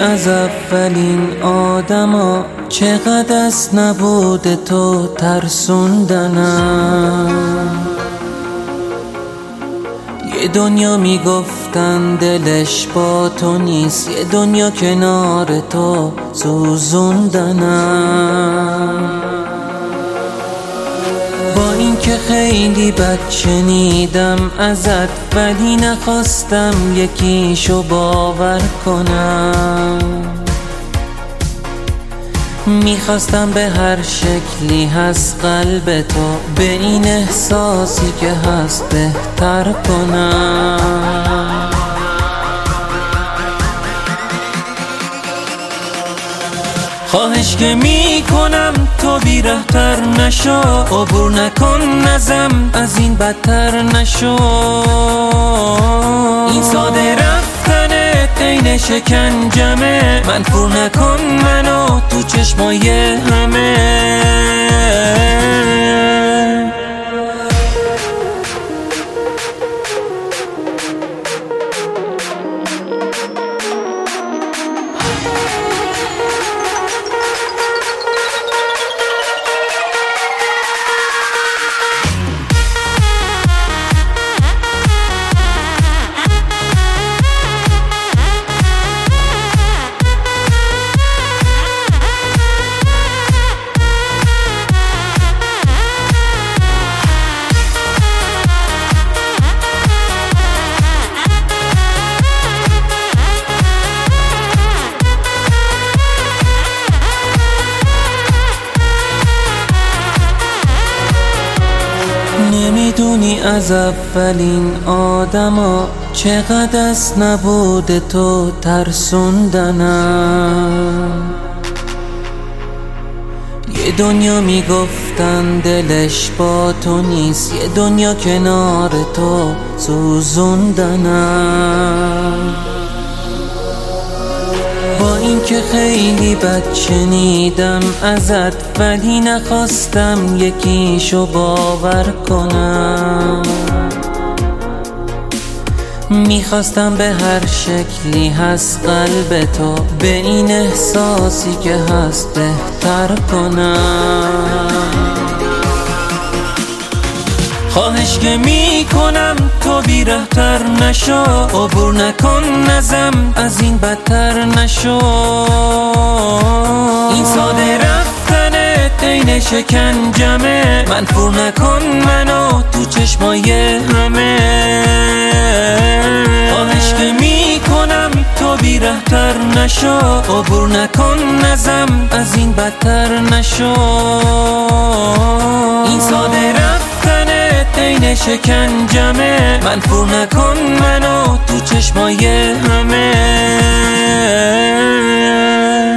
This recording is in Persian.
از اولین آدما، چقدر از نبود تو ترسوندنم. یه دنیا میگفتن دلش با تو نیست، یه دنیا کنار تو سوزوندنم. با اینکه خیلی بد شنیدم ازت، ولی نخواستم یکیشو باور کنم. میخواستم به هر شکلی از قلب تو، به این احساسی که هست بهتر کنم. خواهش که میکنم تو بی‌رحم‌تر نشو، عبور نکن ازم، از این بدتر نشو. این ساده رفتنت عین شکنجمه، منفور نکن منو تو چشمای همه. نمیدونی از اولین آدما، چقدر از نبود تو ترسوندنم. یه دنیا میگفتن دلش با تو نیست، یه دنیا کنار تو سوزوندنم. با اینکه خیلی بد شنیدم ازت، ولی نخواستم یکیشو باور کنم. میخواستم به هر شکلی از قلب تو، به این احساسی که هست بهتر کنم. خواهش که میکنم تو بی‌رحم‌تر نشو، عبور نکن ازم، از این بدتر نشو. این ساده رفتنت عین شکنجمه، منفور نکن منو تو چشمای همه. خواهش که میکنم تو بی‌رحم‌تر نشو، عبور نکن ازم، از این بدتر نشو. این ساده رفتنت عین شکنجمه، منفور نکن منو تو چشمای همه.